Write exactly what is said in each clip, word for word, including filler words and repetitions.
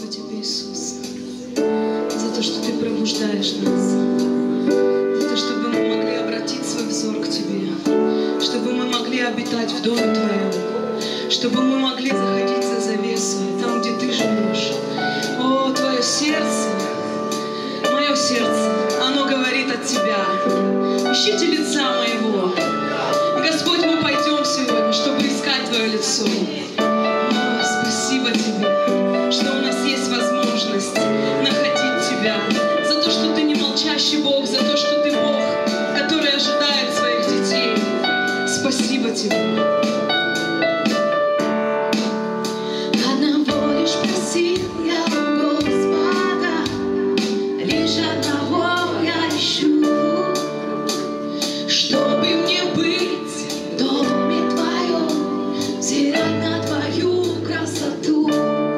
Спасибо Тебе, Иисус, за то, что Ты пробуждаешь нас, за то, чтобы мы могли обратить свой взор к Тебе, чтобы мы могли обитать в Доме Твоем, чтобы мы могли заходить за завесу, там, где Ты живешь. О, Твое сердце, мое сердце, оно говорит от Тебя. Ищите лица Моего. Господь, мы пойдем сегодня, чтобы искать Твое лицо. О, спасибо Тебе, что у нас есть возможность находить Тебя, за то, что Ты не молчащий Бог, за то, что Ты Бог, который ожидает своих детей. Спасибо Тебе. Одного лишь просил я у Господа, лишь одного я ищу, чтобы мне быть в доме Твоем, взирать на Твою красоту.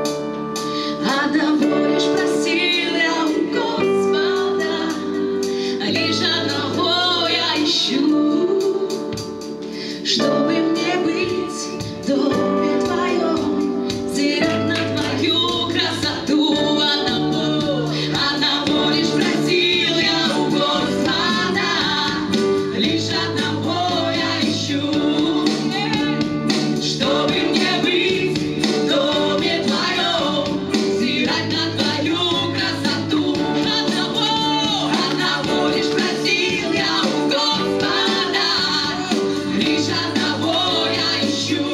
Одного лишь просил я у Господа, лишь одного я ищу, чтобы мне быть в доме Твоем, взирать на Твою красоту. Одного, одного лишь просил я у Господа, лишь одного я ищу, чтобы мне быть в доме Твоем, взирать на Твою красоту. Одного, одного лишь просил я у Господа, лишь одного я ищу,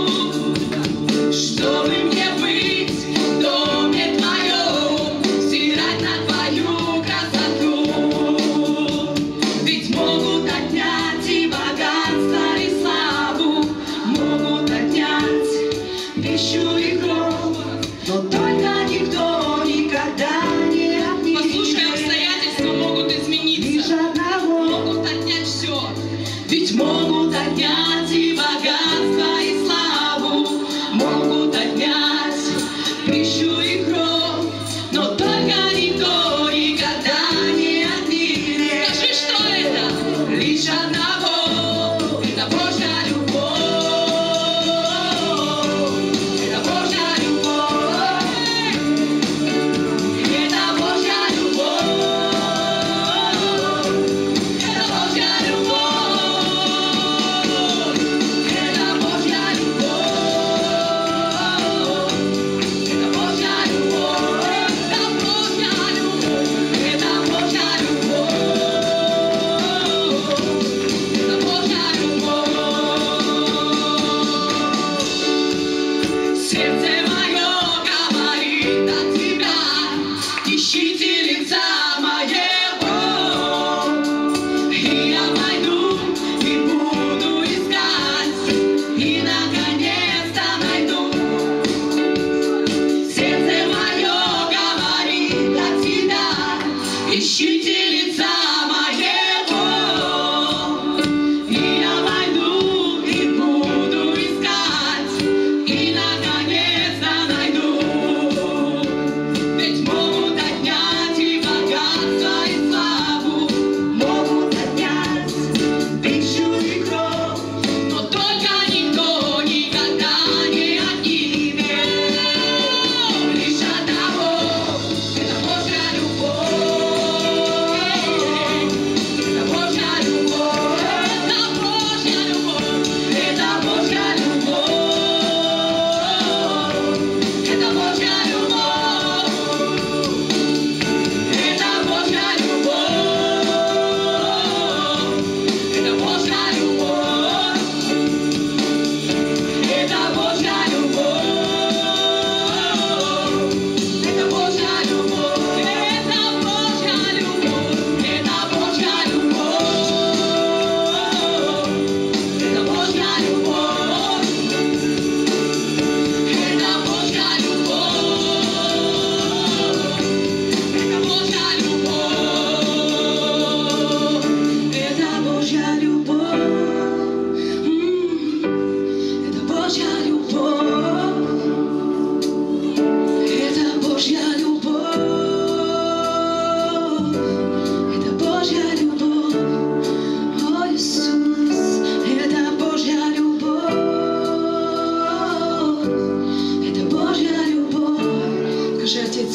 чтобы мне быть в доме Твоем, взирать на Твою красоту. Ведь могут отнять и богатство, и славу, могут отнять пищу и кровь, но только никто никогда не отнимет. Послушай, обстоятельства могут Лишь измениться, одного. могут отнять все. Ведь могут отнять и богатство, и славу, могут отнять пищу и кровь, но только никто никогда не отнимет. Скажи, что это? Лишь одного, это Божья любовь, это Божья любовь.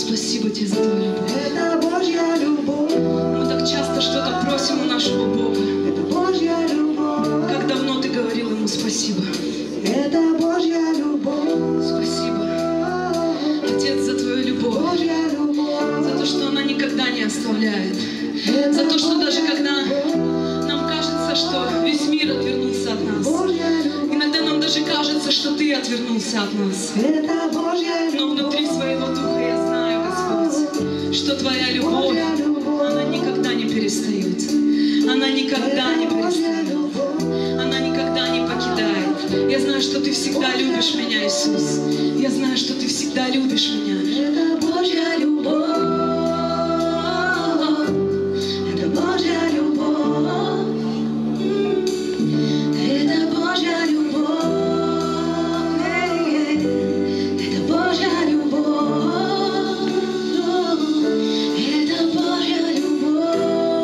Спасибо Тебе за Твою любовь. Это Божья любовь. Мы так часто что-то просим у нашего Бога. Это Божья любовь. Как давно Ты говорил Ему спасибо. Это Божья любовь. Спасибо, Отец, за Твою любовь. Божья любовь. За то, что она никогда не оставляет. За то, что даже когда нам кажется, что весь мир отвернулся от нас, иногда нам даже кажется, что Ты отвернулся от нас. Это Божья любовь. Но внутри своего духа я знаю, Господь, что Твоя любовь, она никогда не перестает. Она никогда не перестает. Она никогда не покидает. Я знаю, что Ты всегда любишь меня, Иисус. Я знаю, что Ты всегда любишь меня. Это Божья любовь. Это Божья любовь. Это Божья любовь. Это Божья любовь. Это Божья любовь.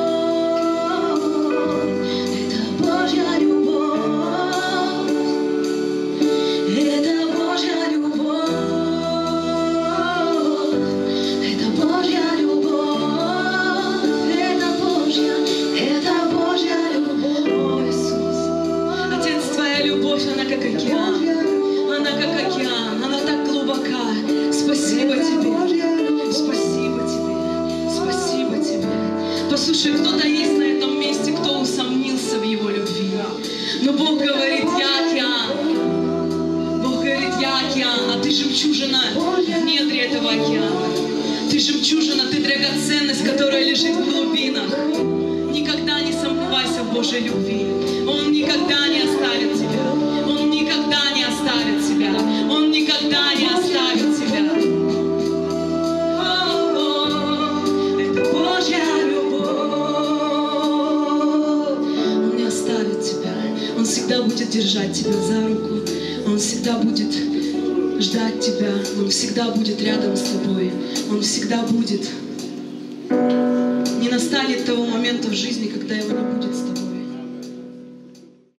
Это Божья любовь. Это Божья любовь. Это Божья любовь. Это Божья, это Божья любовь. О, Иисус. Отец, Твоя любовь, она как океан. Она как океан. Она так глубока. Спасибо Тебе. Спасибо Тебе. Спасибо Тебе. Послушай, кто-то есть на этом месте, кто усомнился в Его любви. Но Бог говорит, я океан. Бог говорит, я океан, а ты жемчужина в недре этого океана. Ты жемчужина, ты драгоценность, которая лежит в глубинах. Никогда не сомневайся в Божьей любви. Он никогда не оставит тебя. Он никогда не оставит тебя. Он никогда не оставит тебя. О-о-о, это Божья любовь. Он не оставит тебя. Он всегда будет держать тебя за руку. Он всегда будет ждать тебя. Он всегда будет рядом с тобой. Он всегда будет. Не настанет того момента в жизни, когда Его не будет с тобой.